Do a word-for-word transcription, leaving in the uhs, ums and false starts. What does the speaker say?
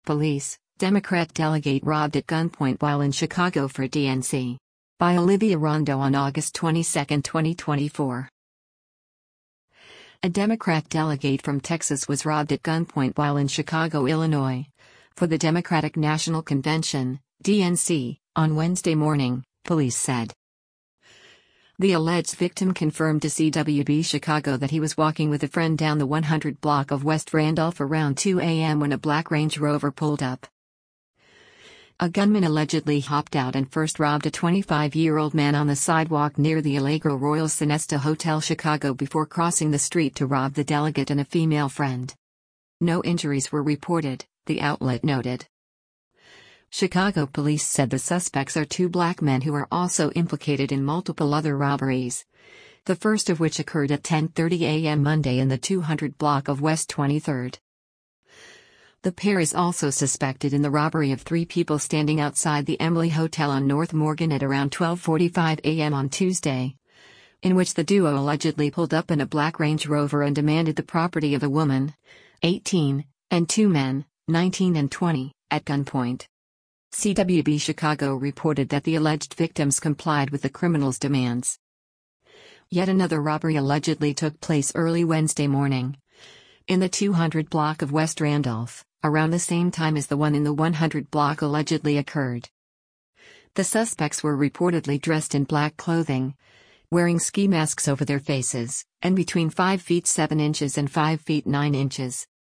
Police, Democrat delegate robbed at gunpoint while in Chicago for D N C. By Olivia Rondo on August twenty-second, twenty twenty-four. A Democrat delegate from Texas was robbed at gunpoint while in Chicago, Illinois, for the Democratic National Convention, D N C, on Wednesday morning, police said. The alleged victim confirmed to C W B Chicago that he was walking with a friend down the one hundred block of West Randolph around two a m when a black Range Rover pulled up. A gunman allegedly hopped out and first robbed a twenty-five-year-old man on the sidewalk near the Allegro Royal Sonesta Hotel Chicago before crossing the street to rob the delegate and a female friend. No injuries were reported, the outlet noted. Chicago police said the suspects are two black men who are also implicated in multiple other robberies, the first of which occurred at ten thirty a m Monday in the two hundred block of West twenty-third. The pair is also suspected in the robbery of three people standing outside the Emily Hotel on North Morgan at around twelve forty-five a m on Tuesday, in which the duo allegedly pulled up in a black Range Rover and demanded the property of a woman, eighteen, and two men, nineteen and twenty, at gunpoint. C W B Chicago reported that the alleged victims complied with the criminals' demands. Yet another robbery allegedly took place early Wednesday morning, in the two hundred block of West Randolph, around the same time as the one in the one hundred block allegedly occurred. The suspects were reportedly dressed in black clothing, wearing ski masks over their faces, and between five feet seven inches and five feet nine inches.